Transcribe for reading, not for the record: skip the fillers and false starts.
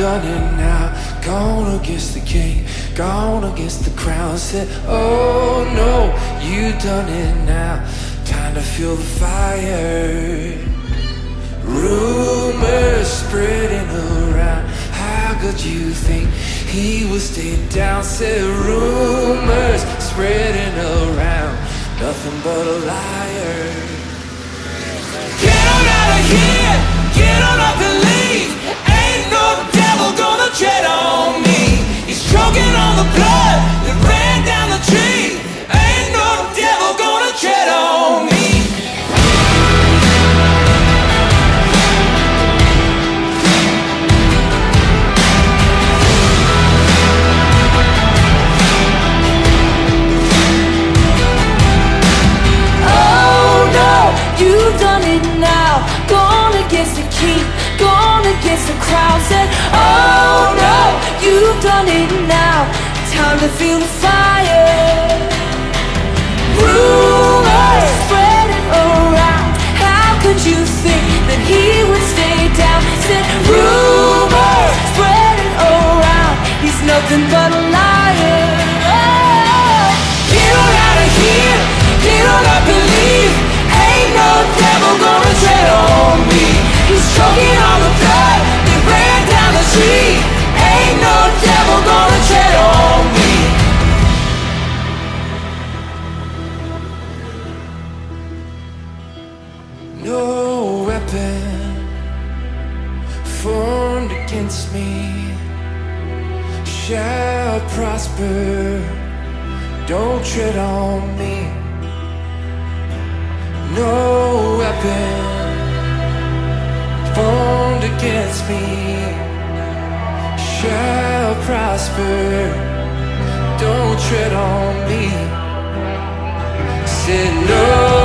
done it now. Gone against the king, gone against the crown. Said, oh no, you done it now. Time to feel the fire. Rumors spreading around. How could you think he would stay down? Said rumors spreading around. Nothing but a liar. Get on out of here, get on up and leave. Ain't no devil gonna tread on me. He's choking on the blood that ran down the tree. Ain't no devil gonna tread on me. You've done it now, gone against the king, gone against the crowd. Said, oh no, you've done it now. Time to feel the fire. Rumors spreading around. How could you think that he would stay down? Said, rumors spreading around. He's nothing but a liar. Oh, get on out of here, get on up and leave. Ain't no devil gonna tread on me. He's choking on the blood that ran down the tree. Ain't no devil gonna tread on me. No weapon formed against me shall prosper. Don't tread on me. No weapon formed against me shall prosper. Don't tread on me. Said no.